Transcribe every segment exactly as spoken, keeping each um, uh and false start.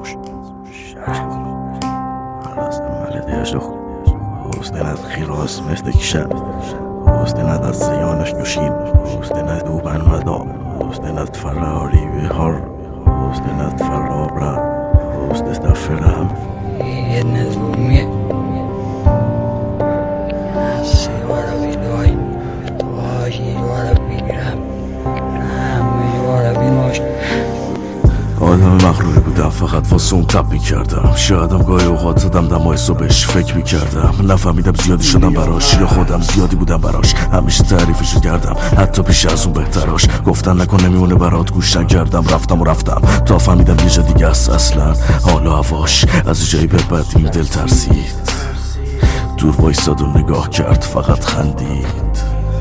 حسنت خیراست مثل کشم حسنت از زیانش نوشین حسنت دوبن مدا حسنت فراری بهار حسنت فرابرا حسنت فرام jedne złomie Siłara widoj To siłara بگیرم siłara بینوش آدم مغروری بودم فقط واسه اون تب میکردم شایدم گاهی اوقات دم دمای صبحش فکر میکردم نفهمیدم زیادی شدم براش یا خودم زیادی بودم براش همیشه تعریفشو کردم حتی پیش از اون بهتراش گفتن نکن نمیمونه برات گوش نکردم رفتم و رفتم تا فهمیدم یه جا دیگه است اصلا حالا هواش از جایی به بعد این دل ترسید دور وایساد و نگاه کرد فقط خندید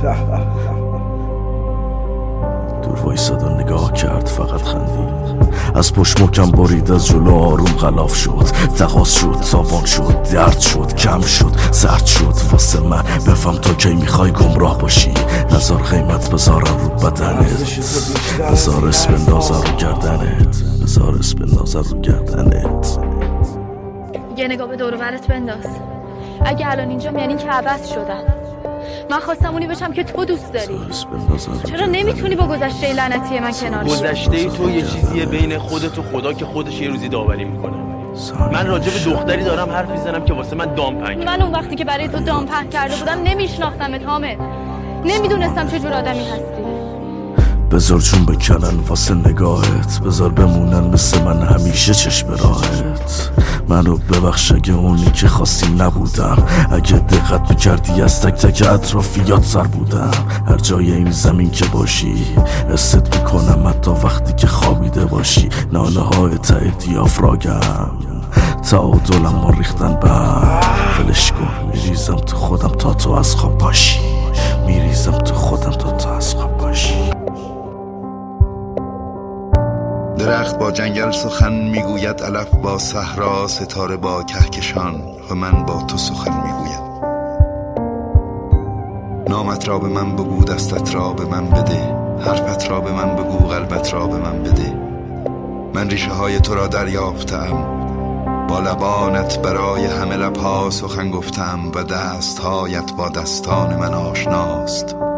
دور وایساد و نگاه کرد فقط خندید از پشت محکم برید از جلو آروم غلاف شد تقاس شد تاوان شد درد شد کم شد سرد شد واسه من بفهم تا کی میخوای گمراه باشی نظر قیمت بذارم رو بدنت بذار اسم بندازم رو گردنت بذار اسم بندازم رو گردنت یه نگاه به دور و برت بنداز اگه الان اینجام یعنی که عوض شدم من خواستم اونی بشم که تو دوست داری چرا نمیتونی با گذشته لعنتی من کنار شی؟ گذشته تو یه چیزیه بین خودت و خدا که خودش یه روزی داوری میکنه من راجع به دختری دارم حرف میزنم که واسه من دام پهن من اون وقتی که برای تو دام پهن کرده بودم نمیشناختمت حامد نمیدونستم چه جور آدمی هستی بذار چون بکنن واسه نگاهت بذار بمونن مثل من همیشه چشم راهت منو ببخش اگه اونی که خواستی نبودم اگه دقت میکردی از تک تک اطرافیات سر بودم هر جای این زمین که باشی حست میکنم حتی وقتی که خوابیده باشی ناله های ته دیافراگم تعادلم ما ریختن بر فلش کن میریزم تو خودم تا تو از خواب باشی میریزم تو خودم تا تو از خواب باشی درخت با جنگل سخن میگوید علف با صحرا ستاره با کهکشان و من با تو سخن میگویم نامت را به من بگو دستت را به من بده حرفت را به من بگو قلبت را به من بده من ریشه های تو را دریافتم با لبانت برای همه لبها سخن گفتم و دستهایت با دستان من آشناست